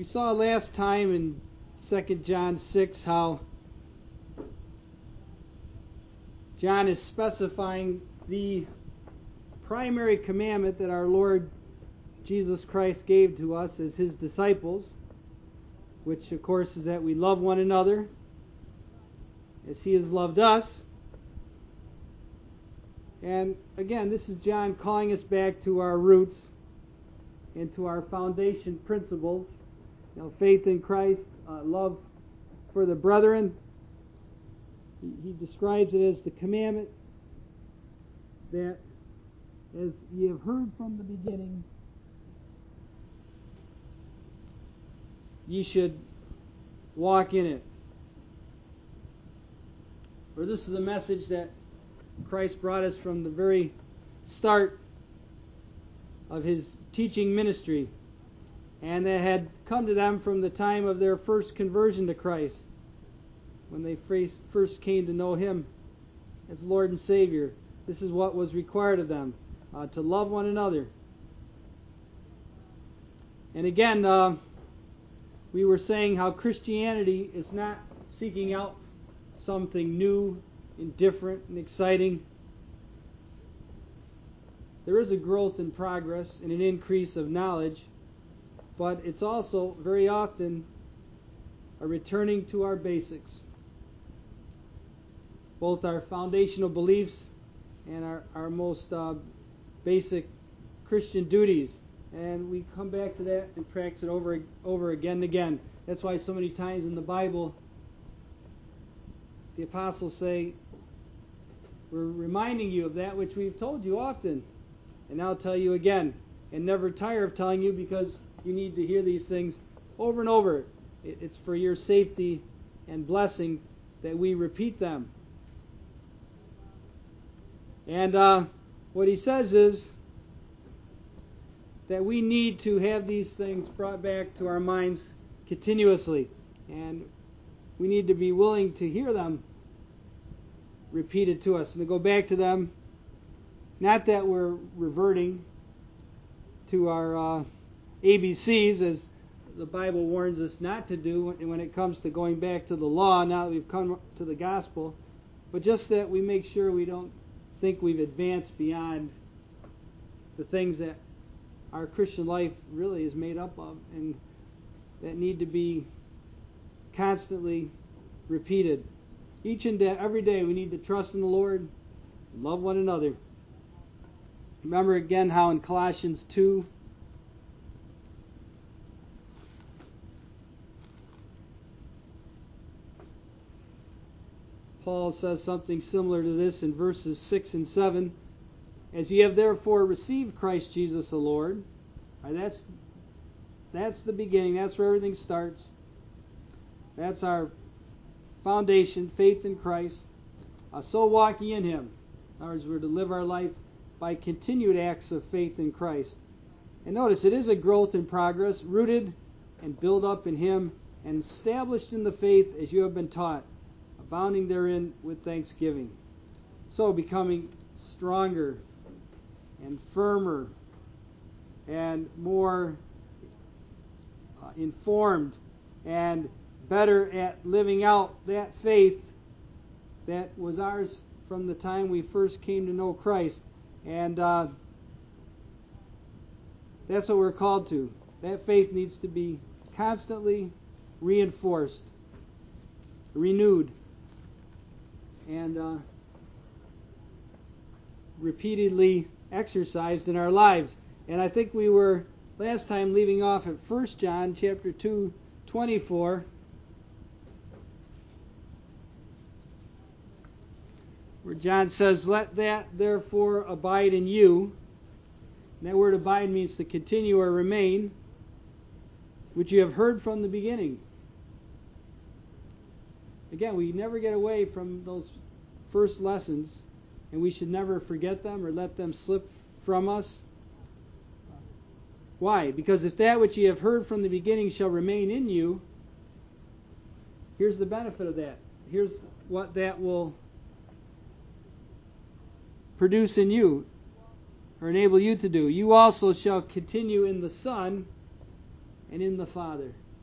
We saw last time in 2 John 6 how John is specifying the primary commandment that our Lord Jesus Christ gave to us as His disciples, which of course is that we love one another as He has loved us. And again, this is John calling us back to our roots and to our foundation principles. Faith in Christ, love for the brethren. He describes it as the commandment that, as ye have heard from the beginning, ye should walk in it. For this is a message that Christ brought us from the very start of His teaching ministry, and that had come to them from the time of their first conversion to Christ, when they first came to know Him as Lord and Savior. This is what was required of them, to love one another. And again, we were saying how Christianity is not seeking out something new and different and exciting. There is a growth in progress and an increase of knowledge, but it's also very often a returning to our basics, both our foundational beliefs and our most basic Christian duties. And we come back to that and practice it over again and again. That's why so many times in the Bible the apostles say, we're reminding you of that which we've told you often, and now tell you again, and never tire of telling you, because you need to hear these things over and over. It's for your safety and blessing that we repeat them. And what he says is that we need to have these things brought back to our minds continuously, and we need to be willing to hear them repeated to us, and to go back to them. Not that we're reverting to our ABCs, as the Bible warns us not to do when it comes to going back to the law, now that we've come to the gospel, but just that we make sure we don't think we've advanced beyond the things that our Christian life really is made up of, and that need to be constantly repeated. Each and every day we need to trust in the Lord and love one another. Remember again how in Colossians 2, Paul says something similar to this in verses 6 and 7. As ye have therefore received Christ Jesus the Lord. Right, that's the beginning. That's where everything starts. That's our foundation, faith in Christ. So walk ye in Him. In other words, we're to live our life by continued acts of faith in Christ. And notice, it is a growth in progress, rooted and built up in Him, and established in the faith as you have been taught, abounding therein with thanksgiving. So becoming stronger and firmer and more informed and better at living out that faith that was ours from the time we first came to know Christ. And that's what we're called to. That faith needs to be constantly reinforced, renewed, and repeatedly exercised in our lives. And I think we were last time leaving off at 1 John chapter 2, 24, where John says, let that therefore abide in you. And that word abide means to continue or remain, which you have heard from the beginning. Again, we never get away from those first lessons, and we should never forget them or let them slip from us. Why? Because if that which ye have heard from the beginning shall remain in you, here's the benefit of that. Here's what that will produce in you, or enable you to do. You also shall continue in the Son and in the Father.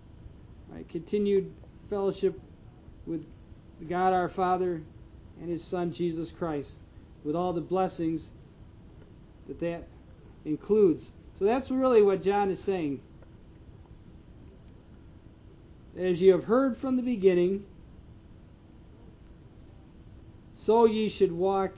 right, continued fellowship with God our Father and His Son Jesus Christ, with all the blessings that includes. So that's really what John is saying. As you have heard from the beginning, so ye should walk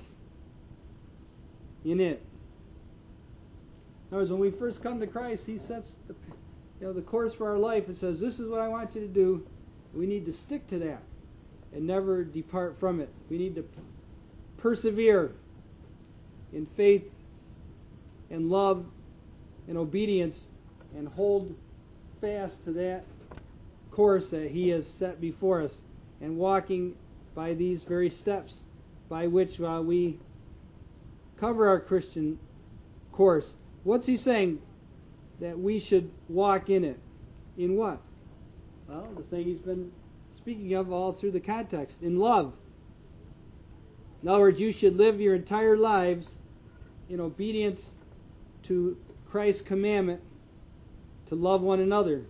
in it. In other words, when we first come to Christ, He sets the course for our life and says, this is what I want you to do. We need to stick to that and never depart from it. We need to persevere in faith and love and obedience and hold fast to that course that He has set before us, and walking by these very steps by which we cover our Christian course. What's He saying? That we should walk in it. In what? Well, the thing He's been speaking of all through the context. In love. In other words, you should live your entire lives in obedience to Christ's commandment to love one another.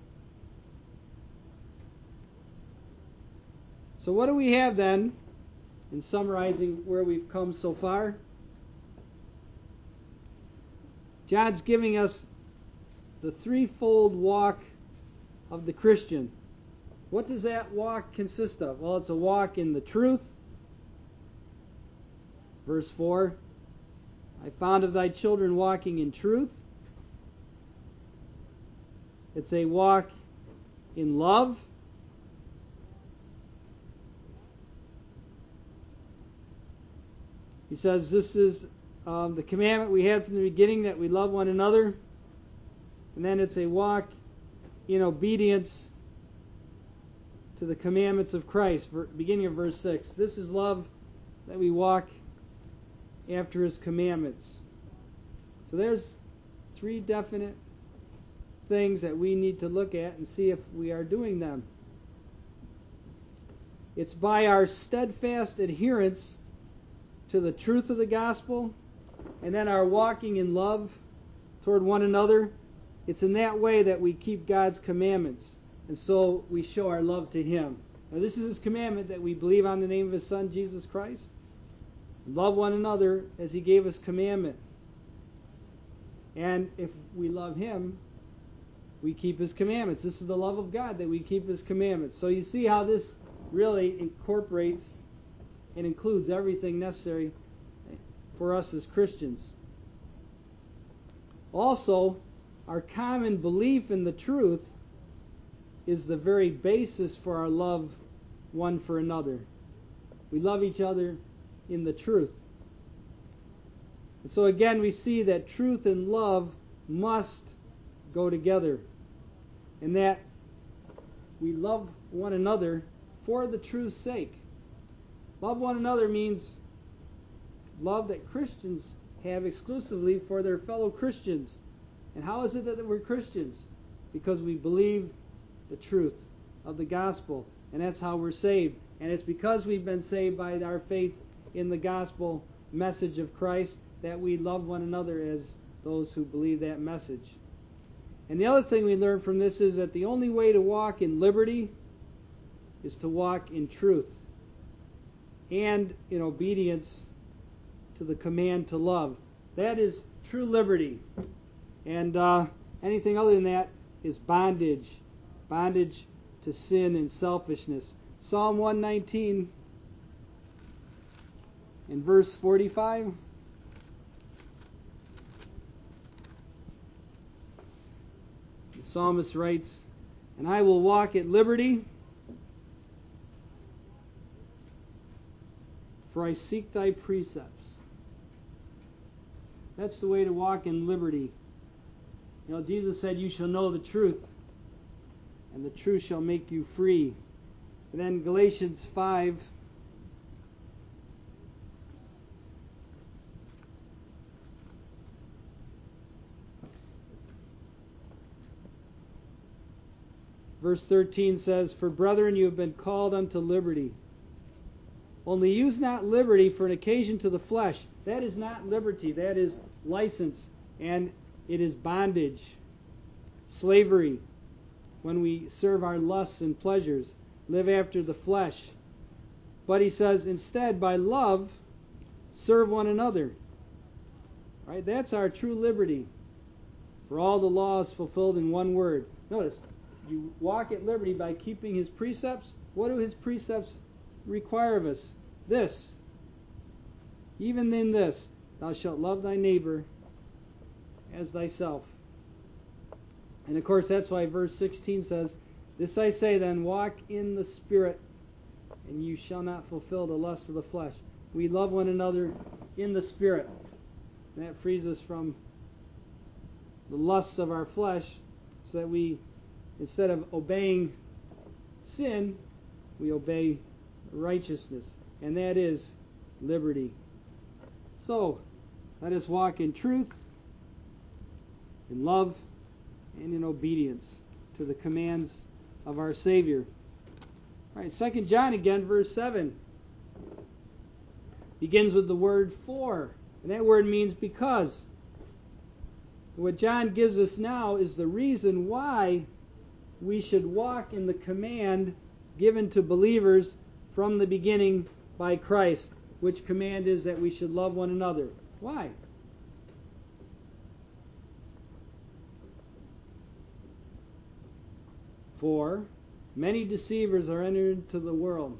So what do we have then, in summarizing where we've come so far? John's giving us the threefold walk of the Christian. What does that walk consist of? Well, it's a walk in the truth. Verse 4, I found of thy children walking in truth. It's a walk in love. He says this is the commandment we had from the beginning, that we love one another. And then it's a walk in obedience to the commandments of Christ. Beginning of verse 6. This is love, that we walk after His commandments. So there's three definite things that we need to look at and see if we are doing them. It's by our steadfast adherence to the truth of the gospel, and then our walking in love toward one another. It's in that way that we keep God's commandments, and so we show our love to Him. Now, this is His commandment, that we believe on the name of His Son, Jesus Christ. Love one another as He gave us commandment. And if we love Him, we keep His commandments. This is the love of God, that we keep His commandments. So you see how this really incorporates and includes everything necessary for us as Christians. Also, our common belief in the truth is the very basis for our love one for another. We love each other in the truth. And so again, we see that truth and love must go together, and that we love one another for the truth's sake. Love one another means love that Christians have exclusively for their fellow Christians. And how is it that we're Christians? Because we believe the truth of the gospel, and that's how we're saved. And it's because we've been saved by our faith in the gospel message of Christ that we love one another as those who believe that message. And the other thing we learn from this is that the only way to walk in liberty is to walk in truth and in obedience to the command to love. That is true liberty. And anything other than that is bondage. Bondage to sin and selfishness. Psalm 119 in verse 45. The psalmist writes, and I will walk at liberty, for I seek thy precepts. That's the way to walk in liberty. You know, Jesus said, you shall know the truth, and the truth shall make you free. And then Galatians 5, verse 13 says, for brethren, you have been called unto liberty. Only use not liberty for an occasion to the flesh. That is not liberty. That is license. And it is bondage, slavery. when we serve our lusts and pleasures, live after the flesh. But he says, instead, by love, serve one another. Right? That's our true liberty. For all the law is fulfilled in one word. Notice, you walk at liberty by keeping his precepts. What do his precepts require of us? This. Even in this, thou shalt love thy neighbor as thyself. And of course, that's why verse 16 says, this I say then, walk in the Spirit, and you shall not fulfill the lusts of the flesh. We love one another in the Spirit. And that frees us from the lusts of our flesh, so that we, instead of obeying sin, we obey righteousness. And that is liberty. So, let us walk in truth, in love, and in obedience to the commands of our Savior. All right, 2 John again, verse 7. Begins with the word for. And that word means because. What John gives us now is the reason why we should walk in the command given to believers from the beginning by Christ, which command is that we should love one another. Why? For many deceivers are entered into the world.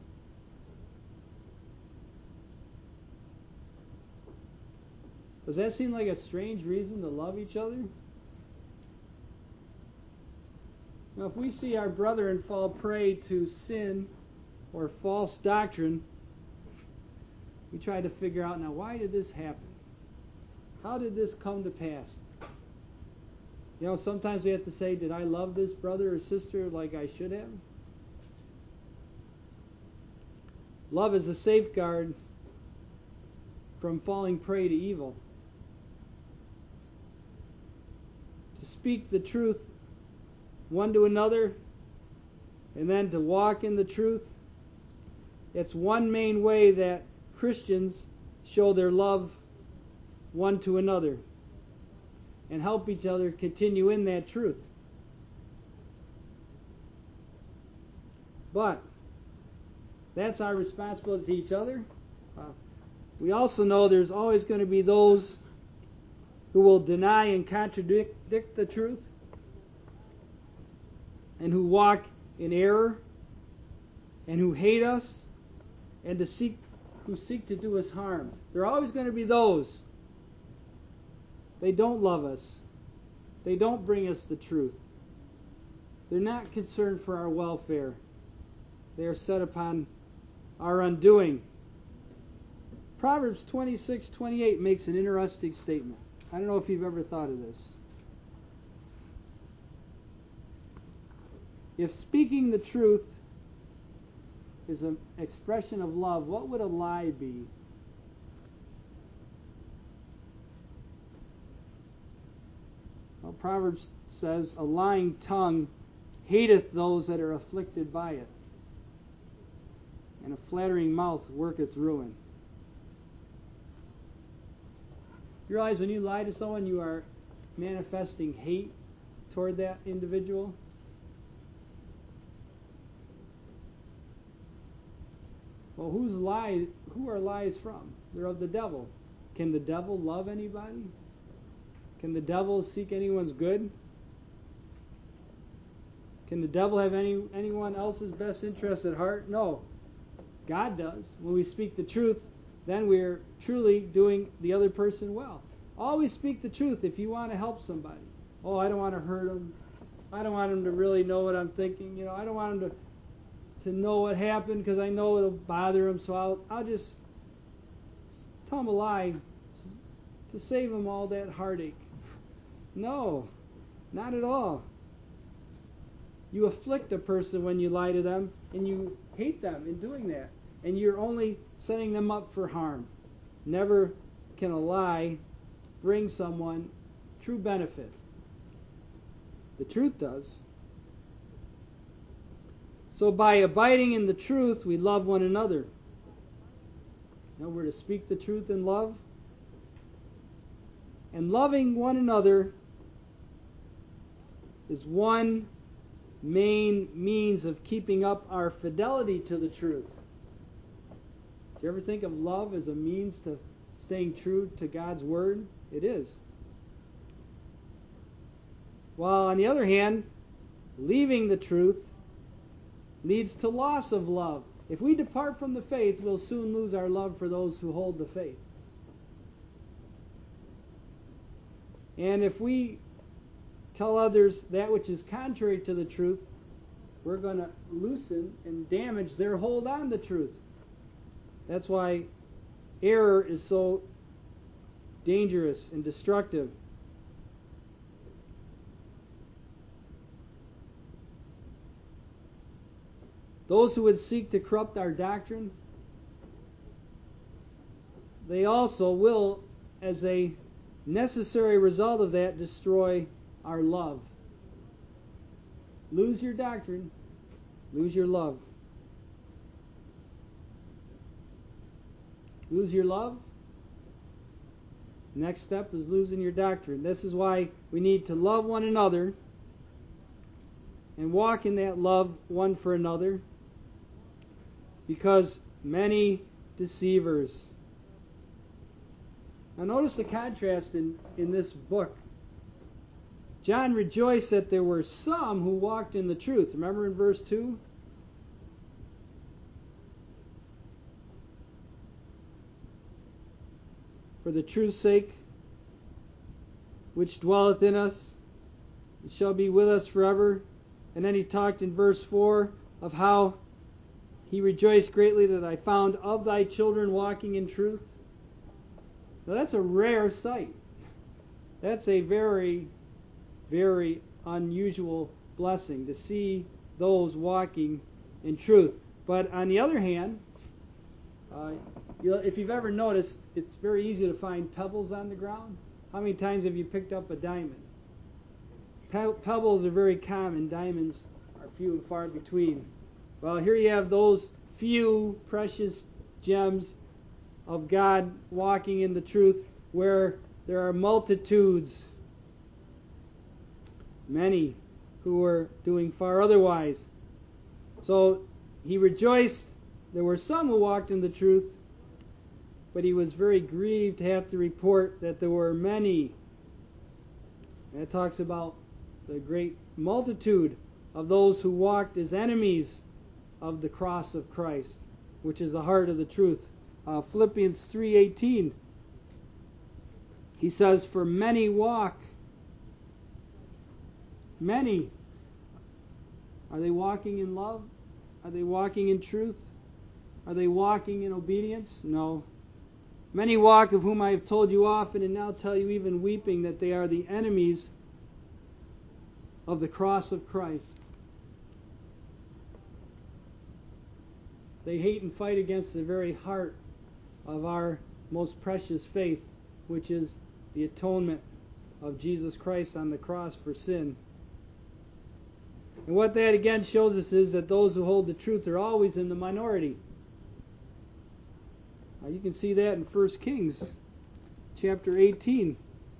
Does that seem like a strange reason to love each other? Now, if we see our brethren fall prey to sin or false doctrine, we try to figure out, now, why did this happen? How did this come to pass? You know, sometimes we have to say, did I love this brother or sister like I should have? Love is a safeguard from falling prey to evil. To speak the truth one to another, and then to walk in the truth, it's one main way that Christians show their love one to another and help each other continue in that truth. But that's our responsibility to each other. We also know there's always going to be those who will deny and contradict the truth, and who walk in error, and who hate us, and who seek to do us harm. There are always going to be those. They don't love us. They don't bring us the truth. They're not concerned for our welfare. They are set upon our undoing. Proverbs 26:28 makes an interesting statement. I don't know if you've ever thought of this. If speaking the truth is an expression of love, what would a lie be? Well, Proverbs says, a lying tongue hateth those that are afflicted by it, and a flattering mouth worketh ruin. You realize when you lie to someone, you are manifesting hate toward that individual? Well, who are lies from? They're of the devil. Can the devil love anybody? Can the devil seek anyone's good? Can the devil have anyone else's best interest at heart? No. God does. When we speak the truth, then we're truly doing the other person well. Always speak the truth if you want to help somebody. Oh, I don't want to hurt them. I don't want them to really know what I'm thinking. You know, I don't want them to know what happened because I know it'll bother them. So I'll just tell them a lie to save them all that heartache. No, not at all. You afflict a person when you lie to them, and you hate them in doing that. And you're only setting them up for harm. Never can a lie bring someone true benefit. The truth does. So by abiding in the truth, we love one another. Now we're to speak the truth in love. And loving one another is one main means of keeping up our fidelity to the truth. Do you ever think of love as a means to staying true to God's Word? It is. While on the other hand, leaving the truth leads to loss of love. If we depart from the faith, we'll soon lose our love for those who hold the faith. And if we tell others that which is contrary to the truth, we're going to loosen and damage their hold on the truth. That's why error is so dangerous and destructive. Those who would seek to corrupt our doctrine, they also will, as a necessary result of that, destroy our love. Lose your doctrine, lose your love. Lose your love. Next step is losing your doctrine. This is why we need to love one another and walk in that love one for another, because many deceivers. Now notice the contrast in this book. John rejoiced that there were some who walked in the truth. Remember in verse 2? For the truth's sake, which dwelleth in us, it shall be with us forever. And then he talked in verse 4 of how he rejoiced greatly that I found of thy children walking in truth. Now that's a rare sight. That's a very, very unusual blessing to see those walking in truth. But on the other hand, if you've ever noticed, it's very easy to find pebbles on the ground. How many times have you picked up a diamond? Pebbles are very common. Diamonds are few and far between. Well, here you have those few precious gems of God walking in the truth, where there are multitudes, many who are doing far otherwise. So he rejoiced. There were some who walked in the truth, but he was very grieved to have to report that there were many. And it talks about the great multitude of those who walked as enemies of the cross of Christ, which is the heart of the truth. Philippians 3:18, he says, for many walk. Many. Are they walking in love? Are they walking in truth? Are they walking in obedience? No. Many walk, of whom I have told you often, and now tell you even weeping, that they are the enemies of the cross of Christ. They hate and fight against the very heart of our most precious faith, which is the atonement of Jesus Christ on the cross for sin. And what that again shows us is that those who hold the truth are always in the minority. Now you can see that in 1 Kings chapter 18.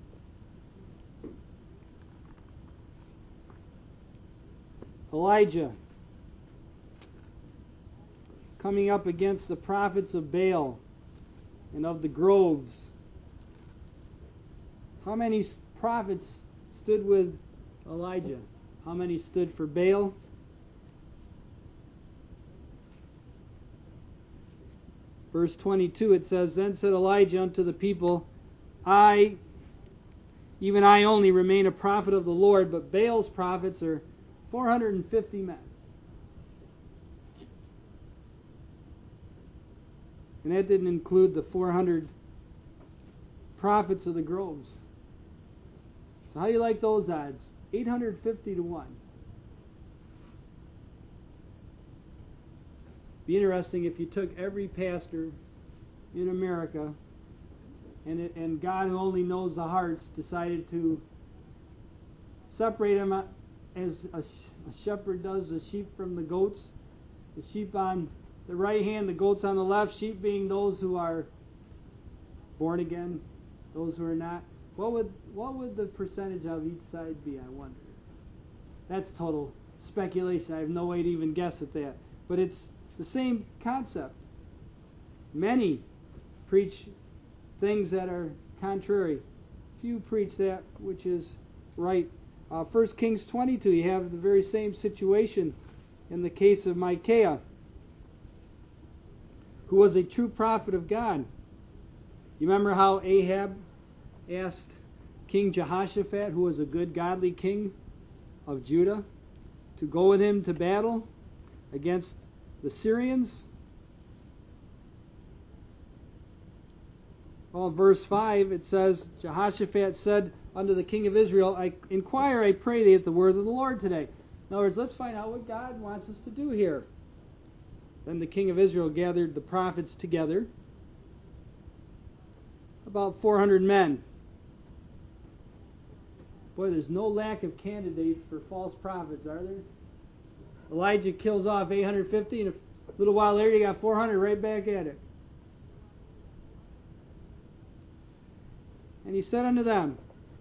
Elijah coming up against the prophets of Baal and of the groves. How many prophets stood with Elijah? How many stood for Baal? Verse 22, it says, Then said Elijah unto the people, even I only remain a prophet of the Lord, but Baal's prophets are 450 men. And that didn't include the 400 prophets of the groves. So how do you like those odds? 850 to 1. Be interesting if you took every pastor in America and God, who only knows the hearts, decided to separate them as a shepherd does the sheep from the goats. The sheep on the right hand, the goats on the left, sheep being those who are born again, those who are not. What would the percentage of each side be, I wonder? That's total speculation. I have no way to even guess at that. But it's the same concept. Many preach things that are contrary. Few preach that which is right. 1 Kings 22, you have the very same situation in the case of Micaiah, who was a true prophet of God. You remember how Ahab asked King Jehoshaphat, who was a good, godly king of Judah, to go with him to battle against the Syrians? Well, verse 5, it says, Jehoshaphat said unto the king of Israel, I inquire, I pray thee, at the words of the Lord today. In other words, let's find out what God wants us to do here. Then the king of Israel gathered the prophets together, about 400 men. Boy, there's no lack of candidates for false prophets, are there? Elijah kills off 850, and a little while later you got 400 right back at it. And he said unto them,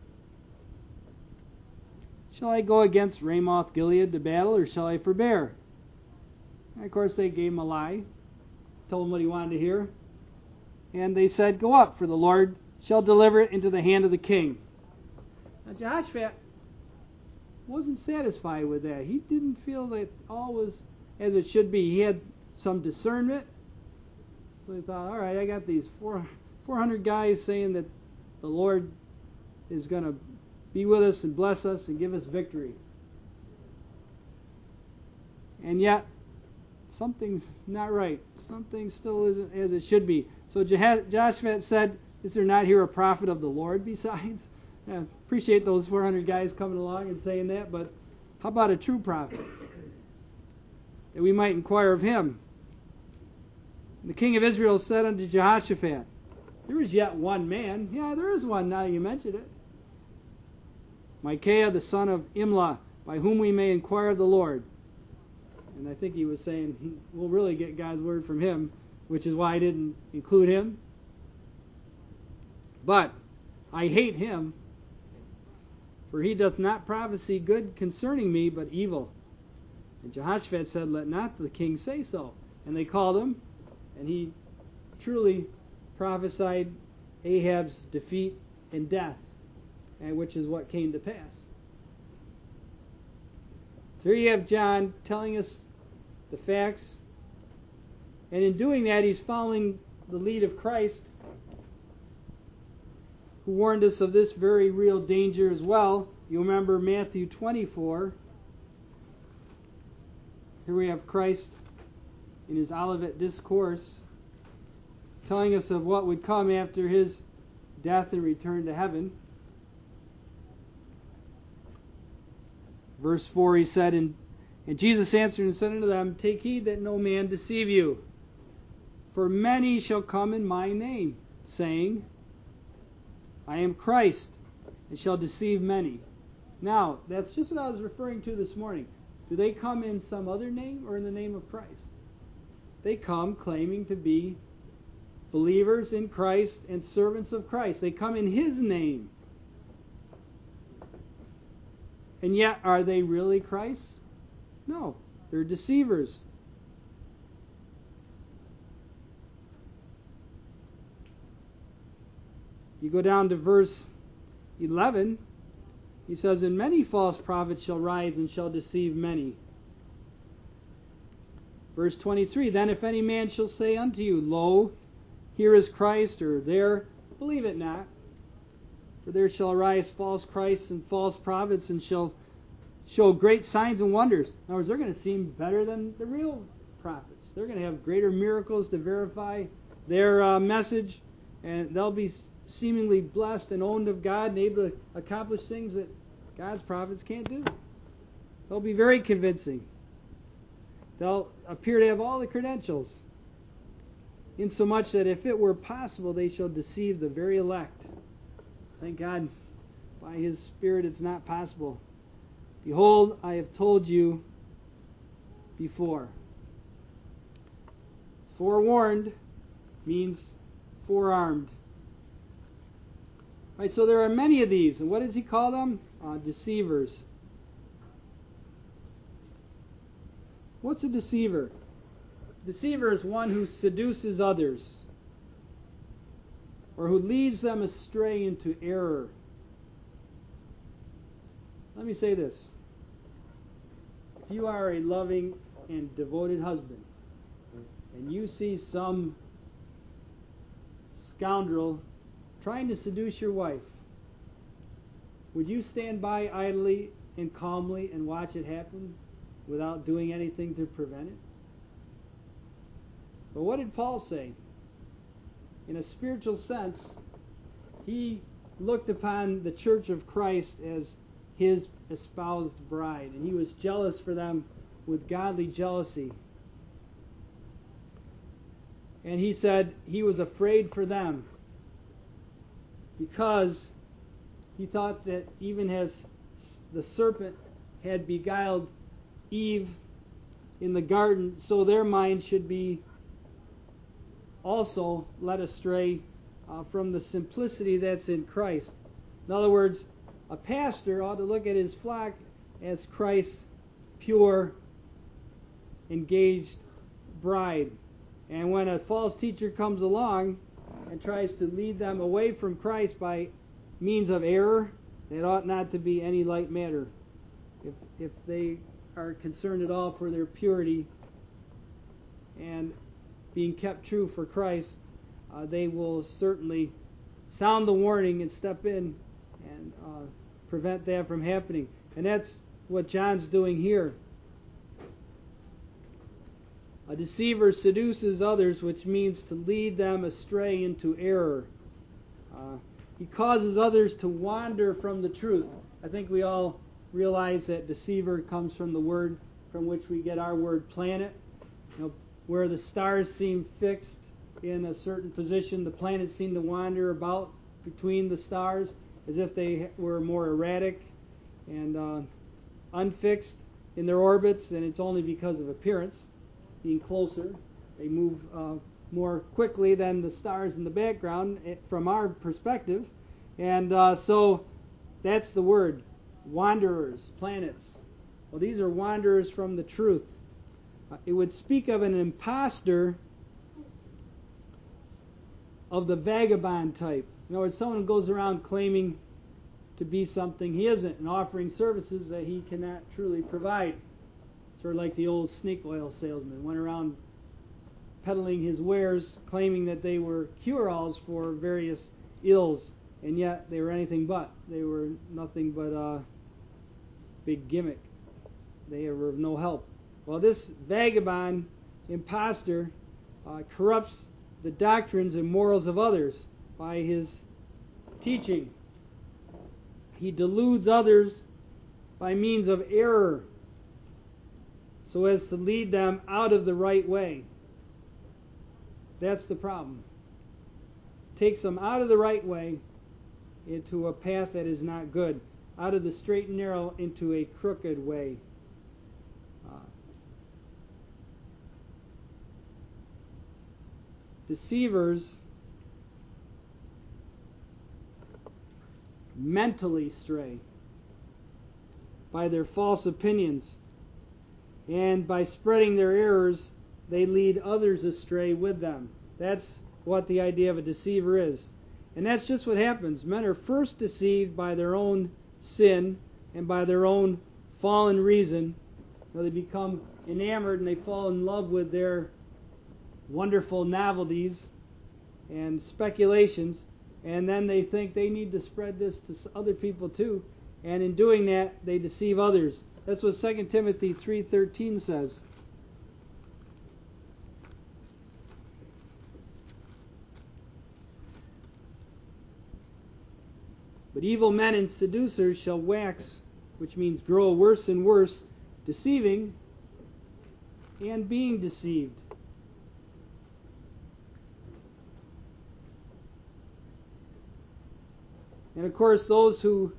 Shall I go against Ramoth Gilead to battle, or shall I forbear? And of course they gave him a lie, told him what he wanted to hear. And they said, Go up, for the Lord shall deliver it into the hand of the king. Now Jehoshaphat wasn't satisfied with that. He didn't feel that all was as it should be. He had some discernment. So he thought, all right, I got these 400 guys saying that the Lord is going to be with us and bless us and give us victory. And yet, something's not right. Something still isn't as it should be. So Jehoshaphat said, Is there not here a prophet of the Lord besides? I appreciate those 400 guys coming along and saying that, but how about a true prophet? That we might inquire of him. And the king of Israel said unto Jehoshaphat, There is yet one man. Yeah, there is one, now you mentioned it. Micaiah the son of Imlah, by whom we may inquire of the Lord. And I think he was saying, we'll really get God's word from him, which is why I didn't include him. But I hate him, for he doth not prophesy good concerning me, but evil. And Jehoshaphat said, Let not the king say so. And they called him, and he truly prophesied Ahab's defeat and death, and which is what came to pass. So here you have John telling us the facts, and in doing that he's following the lead of Christ, who warned us of this very real danger as well. You remember Matthew 24. Here we have Christ in his Olivet Discourse telling us of what would come after his death and return to heaven. Verse 4, he said, And Jesus answered and said unto them, Take heed that no man deceive you. For many shall come in my name, saying, I am Christ, and shall deceive many. Now, that's just what I was referring to this morning. Do they come in some other name or in the name of Christ? They come claiming to be believers in Christ and servants of Christ. They come in His name. And yet, are they really Christ? No, they're deceivers. You go down to verse 11, he says, And many false prophets shall rise and shall deceive many. Verse 23, Then if any man shall say unto you, Lo, here is Christ, or there, believe it not. For there shall arise false Christs and false prophets, and shall show great signs and wonders. In other words, they're going to seem better than the real prophets. They're going to have greater miracles to verify their message, and they'll be seemingly blessed and owned of God and able to accomplish things that God's prophets can't do. They'll be very convincing. They'll appear to have all the credentials, insomuch that if it were possible, they shall deceive the very elect. Thank God, by His Spirit it's not possible. Behold, I have told you before. Forewarned means forearmed. Right, so there are many of these. And what does he call them? Deceivers. What's a deceiver? Deceiver is one who seduces others or who leads them astray into error. Let me say this. If you are a loving and devoted husband and you see some scoundrel trying to seduce your wife, would you stand by idly and calmly and watch it happen without doing anything to prevent it? But what did Paul say? In a spiritual sense, he looked upon the church of Christ as his espoused bride, and he was jealous for them with godly jealousy. And he said he was afraid for them because he thought that even as the serpent had beguiled Eve in the garden, so their mind should be also led astray from the simplicity that's in Christ. In other words, a pastor ought to look at his flock as Christ's pure, engaged bride. And when a false teacher comes along and tries to lead them away from Christ by means of error, that ought not to be any light matter. If they are concerned at all for their purity and being kept true for Christ, they will certainly sound the warning and step in and prevent that from happening. And that's what John's doing here. A deceiver seduces others, which means to lead them astray into error. He causes others to wander from the truth. I think we all realize that deceiver comes from the word from which we get our word planet. Where the stars seem fixed in a certain position, the planets seem to wander about between the stars as if they were more erratic and unfixed in their orbits, and it's only because of appearance. Being closer, they move more quickly than the stars in the background from our perspective. And so that's the word, wanderers, planets. Well, these are wanderers from the truth. It would speak of an impostor of the vagabond type. In other words, someone who goes around claiming to be something he isn't and offering services that he cannot truly provide. Sort of like the old snake oil salesman, went around peddling his wares, claiming that they were cure-alls for various ills, and yet they were anything but. They were nothing but a big gimmick. They were of no help. Well, this vagabond impostor corrupts the doctrines and morals of others by his teaching. He deludes others by means of error so as to lead them out of the right way. That's the problem. Takes them out of the right way into a path that is not good, out of the straight and narrow into a crooked way. Deceivers mentally stray by their false opinions, and by spreading their errors, they lead others astray with them. That's what the idea of a deceiver is. And that's just what happens. Men are first deceived by their own sin and by their own fallen reason. They become enamored and they fall in love with their wonderful novelties and speculations, and then they think they need to spread this to other people too, and in doing that they deceive others. That's what 2 Timothy 3:13 says. But evil men and seducers shall wax, which means grow worse and worse, deceiving and being deceived. And of course, those who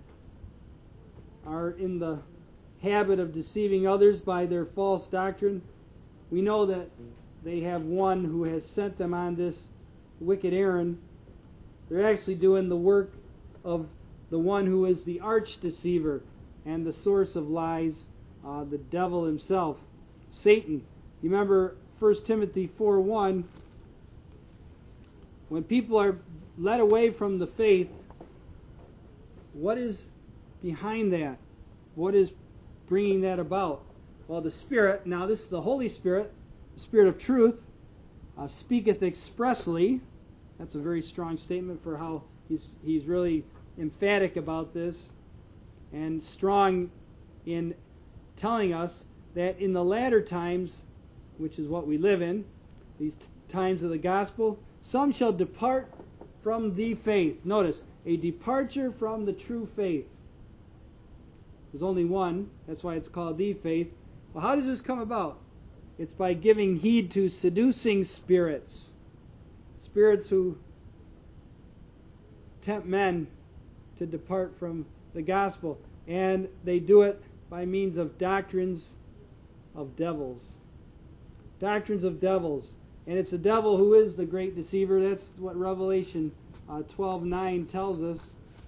are in the habit of deceiving others by their false doctrine, we know that they have one who has sent them on this wicked errand. They're actually doing the work of the one who is the arch deceiver and the source of lies, the devil himself. Satan. You remember 1 Timothy 4:1, when people are led away from the faith, what is behind that? What is bringing that about? Well, the Spirit, now this is the Holy Spirit, the Spirit of truth, speaketh expressly. That's a very strong statement for how he's really emphatic about this, and strong in telling us that in the latter times, which is what we live in, these times of the gospel, some shall depart from the faith. Notice, a departure from the true faith. There's only one, that's why it's called the faith. Well, how does this come about? It's by giving heed to seducing spirits. Spirits who tempt men to depart from the gospel. And they do it by means of doctrines of devils. Doctrines of devils. And it's the devil who is the great deceiver. That's what Revelation 12:9 tells us.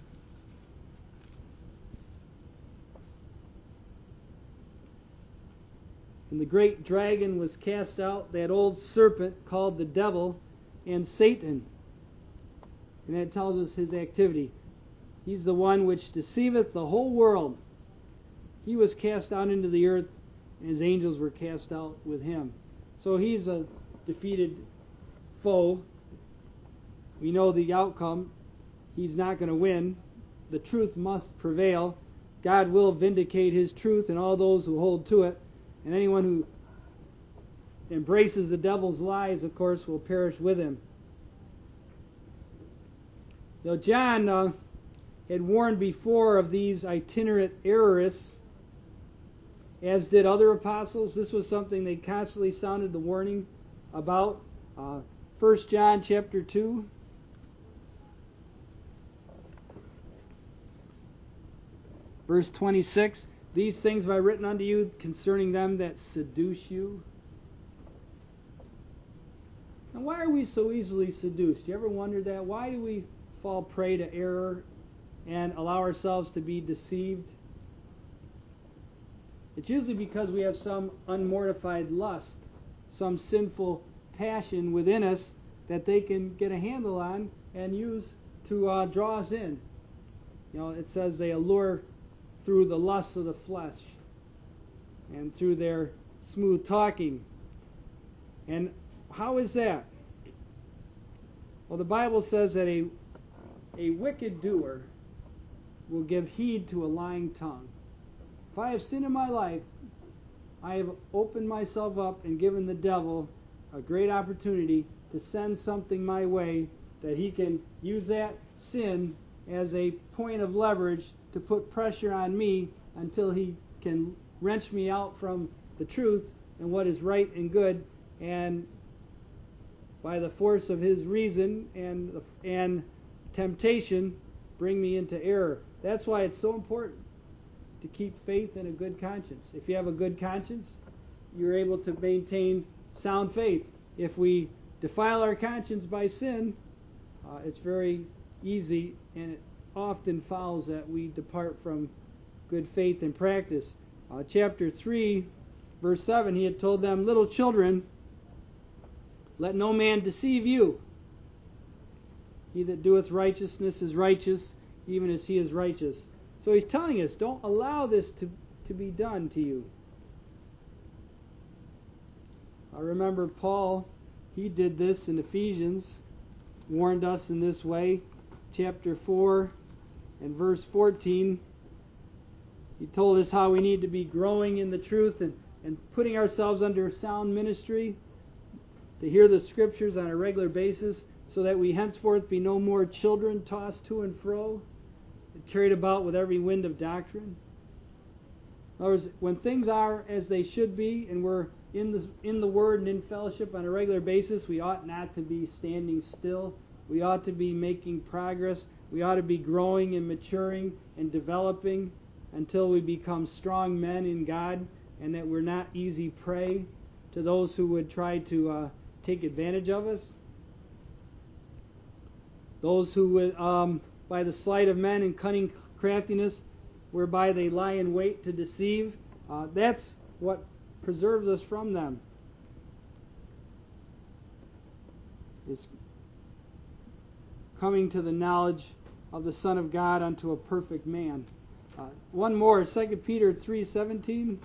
And the great dragon was cast out, that old serpent called the devil and Satan. And that tells us his activity. He's the one which deceiveth the whole world. He was cast out into the earth, and his angels were cast out with him. So he's a defeated foe. We know the outcome. He's not going to win. The truth must prevail. God will vindicate His truth and all those who hold to it. And anyone who embraces the devil's lies, of course, will perish with him. Now, John had warned before of these itinerant errorists, as did other apostles. This was something they constantly sounded the warning about. 1 John chapter 2. Verse 26. These things have I written unto you concerning them that seduce you. Now, why are we so easily seduced? Do you ever wonder that? Why do we fall prey to error and allow ourselves to be deceived? It's usually because we have some unmortified lust, some sinful passion within us that they can get a handle on and use to draw us in. You know, it says they allure through the lusts of the flesh and through their smooth talking. And how is that? Well, the Bible says that a wicked doer will give heed to a lying tongue. If I have sin in my life, I have opened myself up and given the devil a great opportunity to send something my way that he can use that sin as a point of leverage to put pressure on me until he can wrench me out from the truth and what is right and good, and by the force of his reason and temptation bring me into error. That's why it's so important to keep faith and a good conscience. If you have a good conscience, you're able to maintain sound faith. If we defile our conscience by sin, it's very easy, and it often follows that we depart from good faith and practice. Chapter 3, verse 7, he had told them, little children, let no man deceive you. He that doeth righteousness is righteous, even as he is righteous. So he's telling us, don't allow this to be done to you. I remember Paul, he did this in Ephesians, warned us in this way. Chapter 4 and verse 14, he told us how we need to be growing in the truth and putting ourselves under sound ministry, to hear the Scriptures on a regular basis, so that we henceforth be no more children tossed to and fro, and carried about with every wind of doctrine. In other words, when things are as they should be, and we're in the Word and in fellowship on a regular basis, we ought not to be standing still. We ought to be making progress. We ought to be growing and maturing and developing until we become strong men in God, and that we're not easy prey to those who would try to take advantage of us. Those who would, by the sleight of men and cunning craftiness, whereby they lie in wait to deceive. That's what preserves us from them is coming to the knowledge of the Son of God unto a perfect man. One more, 2 Peter 3:17.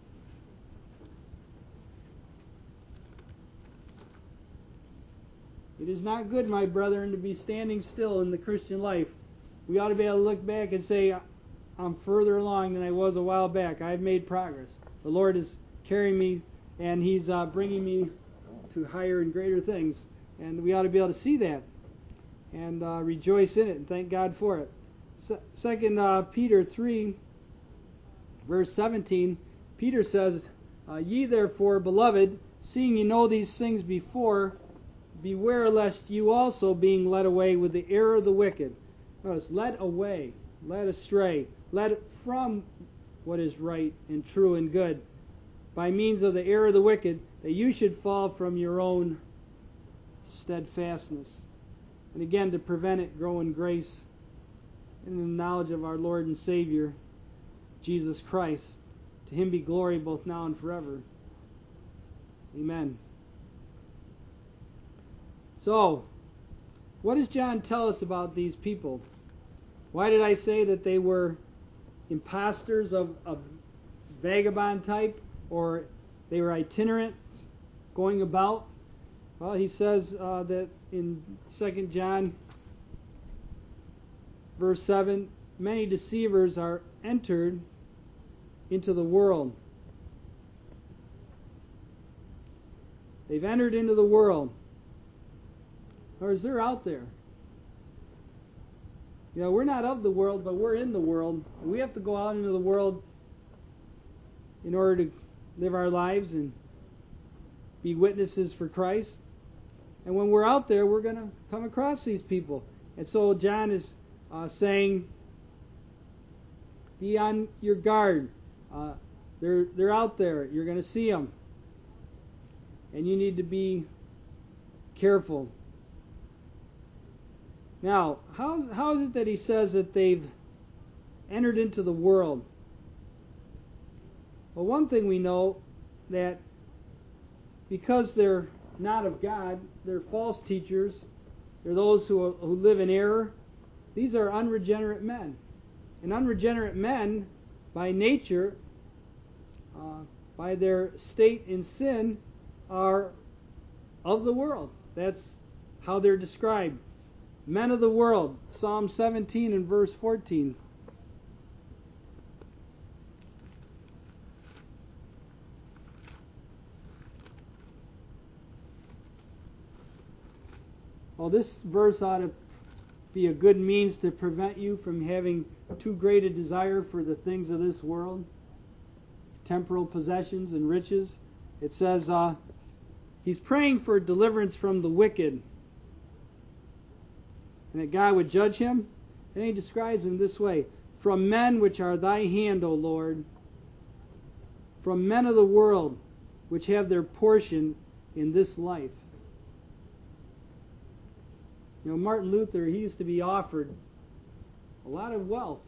It is not good, my brethren, to be standing still in the Christian life. We ought to be able to look back and say, I'm further along than I was a while back. I've made progress. The Lord is carrying me, and He's bringing me to higher and greater things. And we ought to be able to see that and rejoice in it and thank God for it. 2 Peter 3, verse 17, Peter says, Ye therefore, beloved, seeing ye know these things before, beware lest you also, being led away with the error of the wicked. Notice, led away, led astray, led from what is right and true and good, by means of the error of the wicked, that you should fall from your own steadfastness. And again, to prevent it, grow in grace and in the knowledge of our Lord and Savior, Jesus Christ. To Him be glory both now and forever. Amen. So, what does John tell us about these people? Why did I say that they were impostors of vagabond type, or they were itinerant, going about? Well, he says that in 2 John verse 7, many deceivers are entered into the world. They've entered into the world. Or is they're out there? You know, we're not of the world, but we're in the world. And we have to go out into the world in order to live our lives and be witnesses for Christ. And when we're out there, we're going to come across these people. And so John is saying, be on your guard. They're out there. You're going to see them. And you need to be careful. Now, how is it that he says that they've entered into the world? Well, one thing we know, that because they're not of God, they're false teachers, they're those who live in error. These are unregenerate men. And unregenerate men, by nature, by their state in sin, are of the world. That's how they're described. Men of the world. Psalm 17 and verse 14. Well, this verse ought to be a good means to prevent you from having too great a desire for the things of this world, temporal possessions and riches. It says he's praying for deliverance from the wicked, and that God would judge him. And he describes him this way: from men which are thy hand, O Lord, from men of the world which have their portion in this life. You know, Martin Luther, he used to be offered a lot of wealth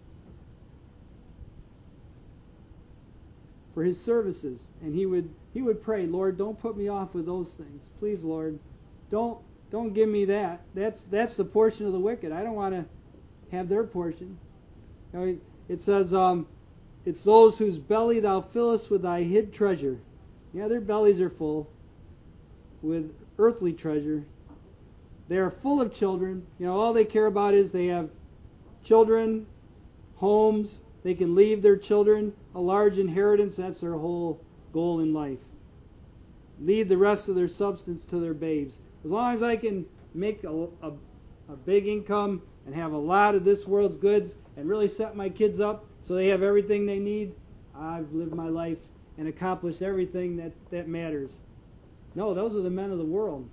for his services, and he would pray, Lord, don't put me off with those things. Please, Lord, don't give me that. That's the portion of the wicked. I don't want to have their portion. You know, it says, it's those whose belly thou fillest with thy hid treasure. Yeah, their bellies are full with earthly treasure. They are full of children. You know, all they care about is they have children, homes. They can leave their children a large inheritance. That's their whole goal in life. Leave the rest of their substance to their babes. As long as I can make a big income and have a lot of this world's goods and really set my kids up so they have everything they need, I've lived my life and accomplished everything that matters. No, those are the men of the world.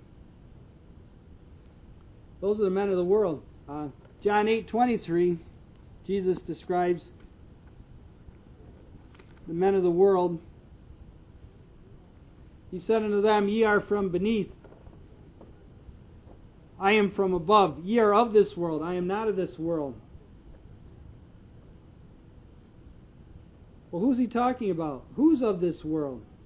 Those are the men of the world. John 8:23, Jesus describes the men of the world. He said unto them, Ye are from beneath, I am from above. Ye are of this world, I am not of this world. Well, who's he talking about? Who's of this world?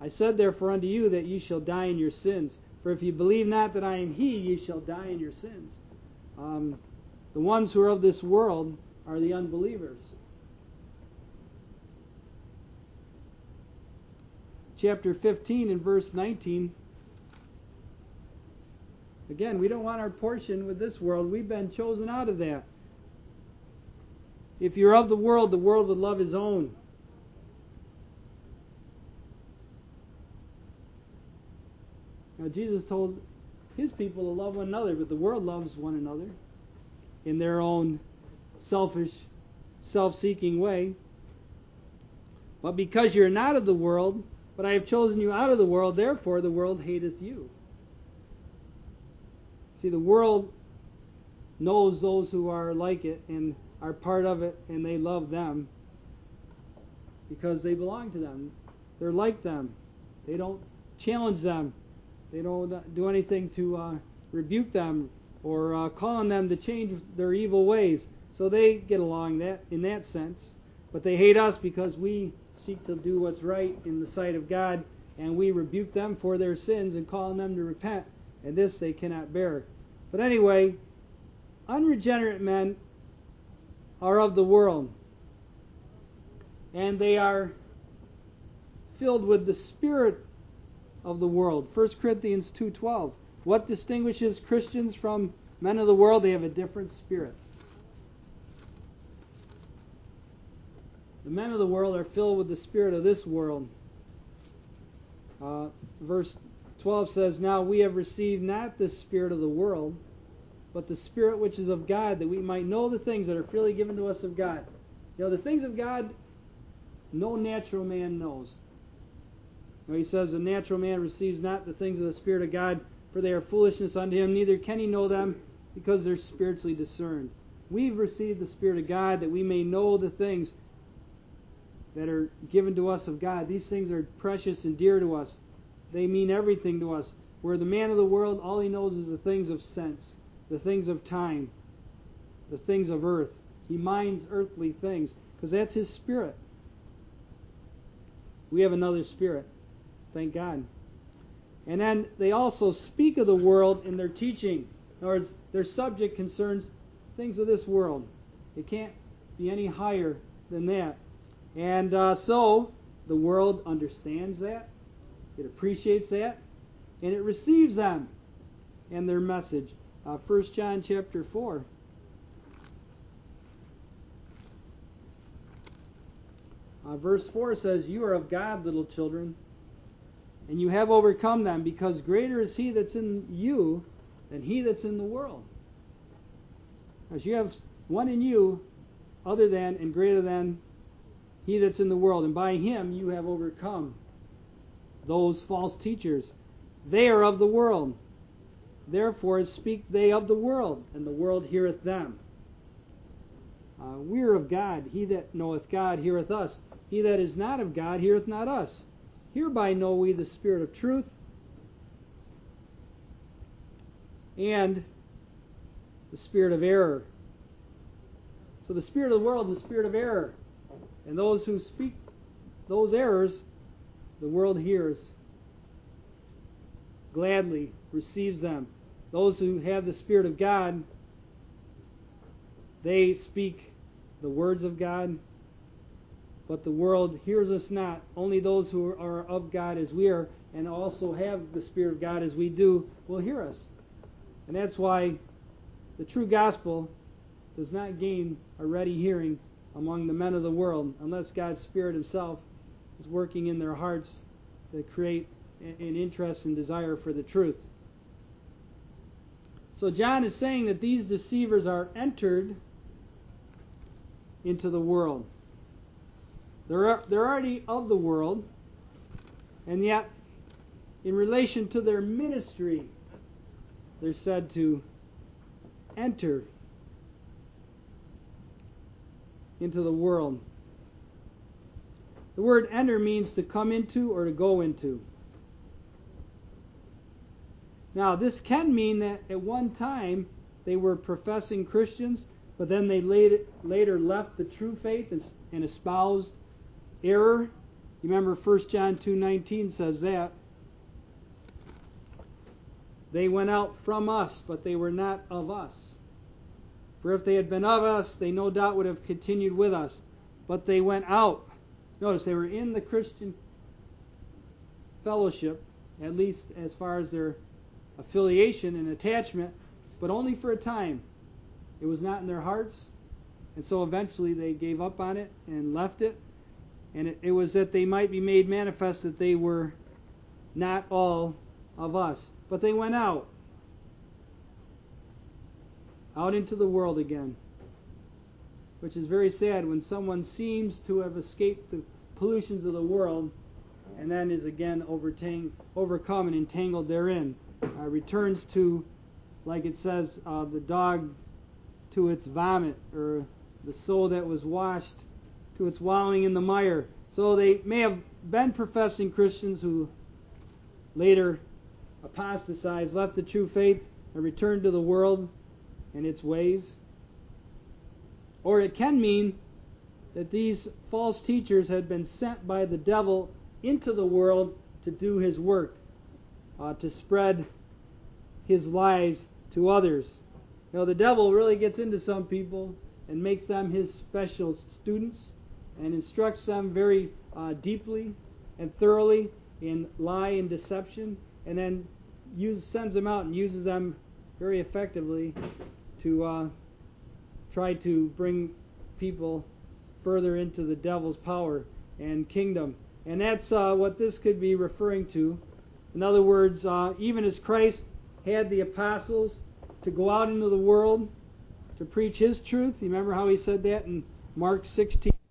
I said therefore unto you that ye shall die in your sins. For if ye believe not that I am He, ye shall die in your sins. The ones who are of this world are the unbelievers. Chapter 15 and verse 19. Again, we don't want our portion with this world. We've been chosen out of that. If you're of the world would love his own. Now, Jesus told His people to love one another, but the world loves one another in their own selfish, self-seeking way. But because you're not of the world, but I have chosen you out of the world, therefore the world hateth you. See, the world knows those who are like it and are part of it, and they love them because they belong to them. They're like them. They don't challenge them. They don't do anything to rebuke them or call on them to change their evil ways. So they get along in that sense. But they hate us because we seek to do what's right in the sight of God, and we rebuke them for their sins and call on them to repent. And this they cannot bear. But anyway, unregenerate men are of the world, and they are filled with the spirit of the world. 1 Corinthians 2:12. What distinguishes Christians from men of the world? They have a different spirit. The men of the world are filled with the spirit of this world. Verse 12 says, Now we have received not the spirit of the world, but the Spirit which is of God, that we might know the things that are freely given to us of God. You know, the things of God, no natural man knows. Now he says, The natural man receives not the things of the Spirit of God, for they are foolishness unto him, neither can he know them, because they're spiritually discerned. We've received the Spirit of God, that we may know the things that are given to us of God. These things are precious and dear to us. They mean everything to us. Where the man of the world, all he knows is the things of sense, the things of time, the things of earth. He minds earthly things, because that's his spirit. We have another spirit. Thank God. And then they also speak of the world in their teaching. In other words, their subject concerns things of this world. It can't be any higher than that. And so the world understands that, it appreciates that, and it receives them and their message. 1 John chapter 4. Verse 4 says, You are of God, little children, and you have overcome them, because greater is He that's in you than he that's in the world. As you have one in you, other than and greater than he that's in the world, and by Him you have overcome those false teachers. They are of the world. Therefore speak they of the world, and the world heareth them. We are of God. He that knoweth God heareth us. He that is not of God heareth not us. Hereby know we the spirit of truth and the spirit of error. So the spirit of the world is the spirit of error. And those who speak those errors, the world hears, gladly receives them. Those who have the Spirit of God, they speak the words of God, but the world hears us not. Only those who are of God as we are, and also have the Spirit of God as we do, will hear us. And that's why the true gospel does not gain a ready hearing among the men of the world, unless God's Spirit Himself is working in their hearts to create an interest and desire for the truth. So John is saying that these deceivers are entered into the world. They're already of the world, and yet in relation to their ministry, they're said to enter into the world. The word enter means to come into or to go into. Now, this can mean that at one time they were professing Christians, but then they later left the true faith and espoused error You remember 1 John 2:19 says that. They went out from us, but they were not of us. For if they had been of us, they no doubt would have continued with us. But they went out. Notice they were in the Christian fellowship, at least as far as their affiliation and attachment, but only for a time. It was not in their hearts, and so eventually they gave up on it and left it. And it was that they might be made manifest that they were not all of us. But they went out into the world again, which is very sad when someone seems to have escaped the pollutions of the world and then is again overcome and entangled therein. Returns to, like it says, the dog to its vomit, or the soul that was washed to its wallowing in the mire. So they may have been professing Christians who later apostatized, left the true faith, and returned to the world and its ways. Or it can mean that these false teachers had been sent by the devil into the world to do his work, to spread his lies to others. You know, the devil really gets into some people and makes them his special students and instructs them very deeply and thoroughly in lie and deception, and then sends them out and uses them very effectively to try to bring people further into the devil's power and kingdom. And that's what this could be referring to. In other words, even as Christ had the apostles to go out into the world to preach His truth, you remember how He said that in Mark 16?